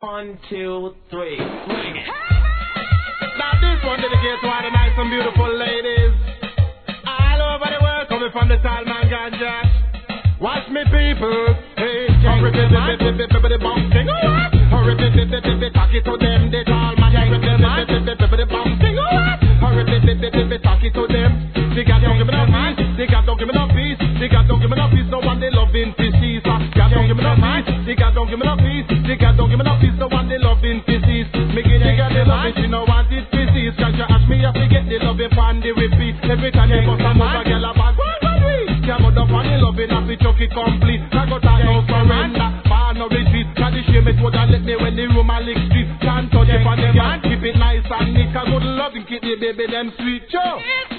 1, 2, 3, bring it. Now this one dedicated to all the nice and beautiful ladies all over the world, coming from the Salman Ganja. Watch me, people. Hey, hurry, baby, bouncing. Hurry, baby, talk it to them. They all my baby, bouncing. Hurry, baby, talk it to them. They got don't give me no peace. They got don't give me no peace. They got don't give me no peace. No one they loving pieces. God don't give me no peace. They got don't give me no peace. They got don't give me no peace. No one they loving pieces. Make it they got they love it. She no want it pieces. Cause you ask me, I forget they love it on the repeat. Every time they bust a move, a girl a bag. Come out up on the loving, I fi chuck it complete. I got that no surrender, bar no retreat. Cause the shame it would have let me when the room a lick street. Can't touch it on the yard, keep it nice and neat. Cause good loving keep the baby them sweet, yo.